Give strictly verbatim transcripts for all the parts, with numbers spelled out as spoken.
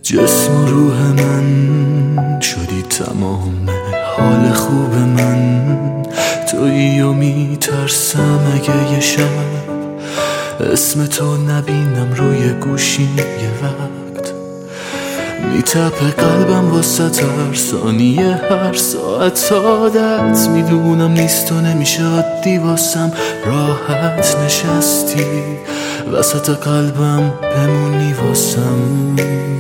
جسم و روح من شدی تمام حال خوب من. تویی و میترسم اگه یه شب اسم تو نبینم روی گوشیم یه وقت. میتپه قلبم واسه هر ثانیه هر ساعت عادت. میدونم نیست و نمیشه عادی واسم راحت نشستی وسط قلبم بمونی واسم.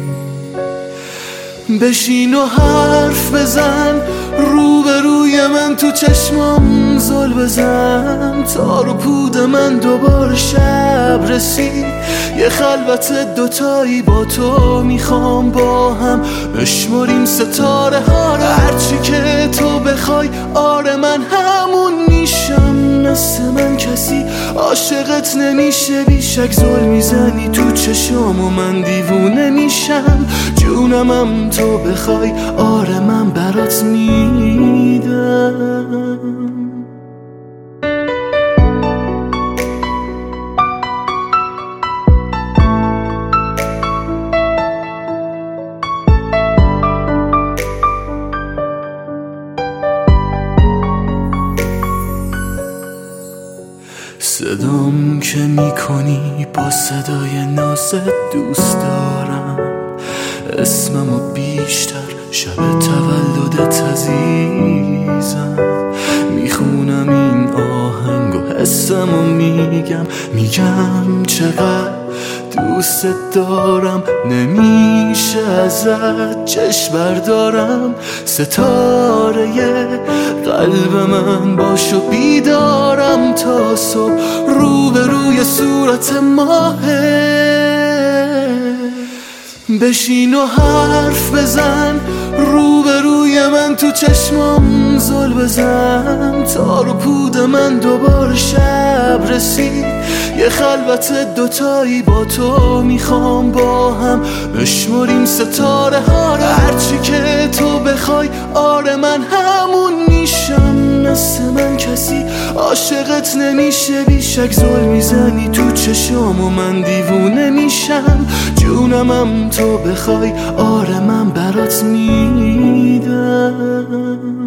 بشین و حرف بزن روبروی من تو چشمام زل بزن. تار و پود من دوباره شب رسید یه خلوت دوتایی با تو میخوام با هم بشمریم ستاره ها رو. هرچی که تو بخوای آره من همون میشم. مثل من کسی عاشقت نمیشه بیشک زل میزنی تو چشام و من دیوونه میشم. جونمم تو بخوای آره من برات میدم. صدام که میکنی با صدای نازت دوست دارم. اسممو بیشتر شب تولدت عزیزم. میخونم این آهنگو حسمو میگم میگم چقدر دوست دارم. نمیشه ازت چشم بردارم. ستاره قلب من باشو بیدارم تا صبح روبروی صورت ماهه. بشین و حرف بزن روبروی من تو چشمام زل بزن. تار و پود من دوباره شب رسید یه خلوت دوتایی با تو میخوام با هم بشمریم ستاره ها رو. هرچی که تو بخوای آره من همون میشم. مثل من کسی عاشقت نمیشه بیشک زل میزنی تو چشام و من دیوونه میشم. جونمم تو بخوای آره من برات میدم.